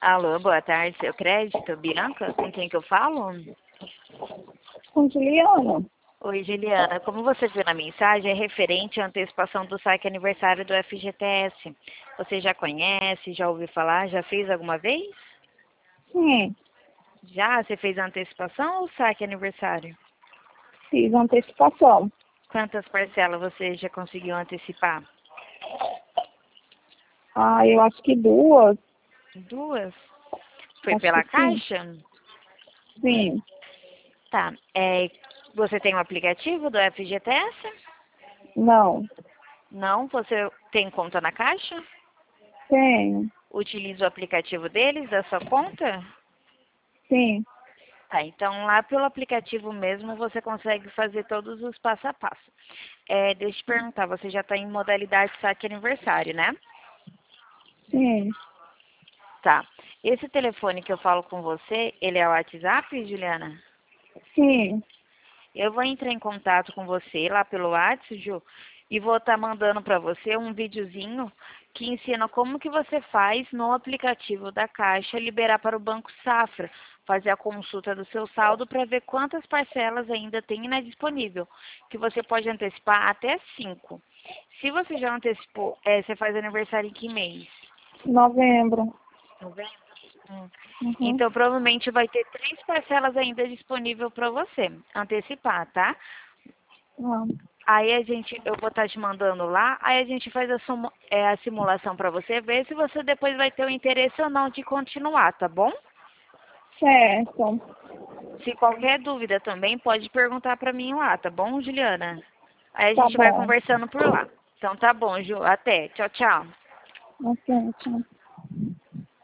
Alô, boa tarde, seu crédito, Bianca, com quem que eu falo? Com Juliana. Oi, Juliana, como você viu na mensagem, é referente à antecipação do saque aniversário do FGTS. Você já conhece, já ouviu falar, já fez alguma vez? Sim, Já? Você fez a antecipação ou saque aniversário? fiz antecipação. Quantas parcelas você já conseguiu antecipar? Eu acho que duas. Duas? Foi Acho pela que sim. Caixa? Sim. Tá. Você tem um aplicativo do FGTS? Não. Não? Você tem conta na Caixa? Tenho. Utiliza o aplicativo deles, da sua conta? Sim. Tá, então lá pelo aplicativo mesmo você consegue fazer todos os passo a passo. Deixa eu te perguntar, você já está em modalidade saque aniversário, né? Sim. Tá. Esse telefone que eu falo com você, ele é o WhatsApp, Juliana? Sim. Eu vou entrar em contato com você lá pelo WhatsApp, Ju, e vou estar mandando para você um videozinho que ensina como que você faz no aplicativo da Caixa liberar para o Banco Safra, fazer a consulta do seu saldo para ver quantas parcelas ainda tem disponível, que você pode antecipar até 5. Se você já antecipou, você faz aniversário em que mês? Novembro. Novembro? Hum. Uhum. Então, provavelmente vai ter 3 parcelas ainda disponível para você antecipar, tá? Não. Aí eu vou estar te mandando lá, aí a gente faz a simulação para você ver se você depois vai ter o interesse ou não de continuar, tá bom? Certo. Se qualquer dúvida também, pode perguntar para mim lá, tá bom, Juliana? Aí a Tá gente vai bom. conversando por lá. Então tá bom, Ju. Até. Tchau, tchau. Ok, tchau.